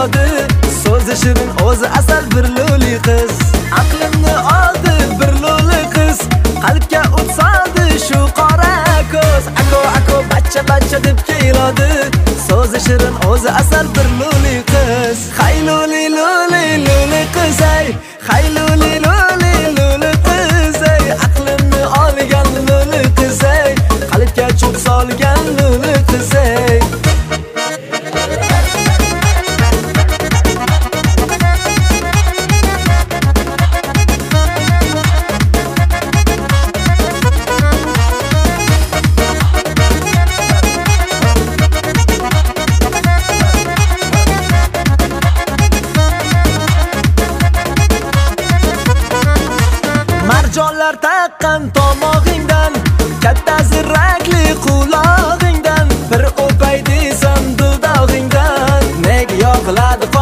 keladi. So'zi shirin, o'zi asal bir lo'li qiz. Aqlimni oldi bir lo'li qiz, qalbga o't soldi shu qora ko'z. Ako bachcha deb keladi. So'zi shirin, o'zi asal bir lo'li qiz. Hay lo'li qiz ay, hay lo'li qiz ay. Aqlimni olgan lo'li qiz ay, qalbga cho'p solgan lo'li qiz ay. Marjonlar taqqan tomog'ingdan, katta zirrakli qulog'ingdan, bir o'pay desam dudog'ingdan, nega yoqiladi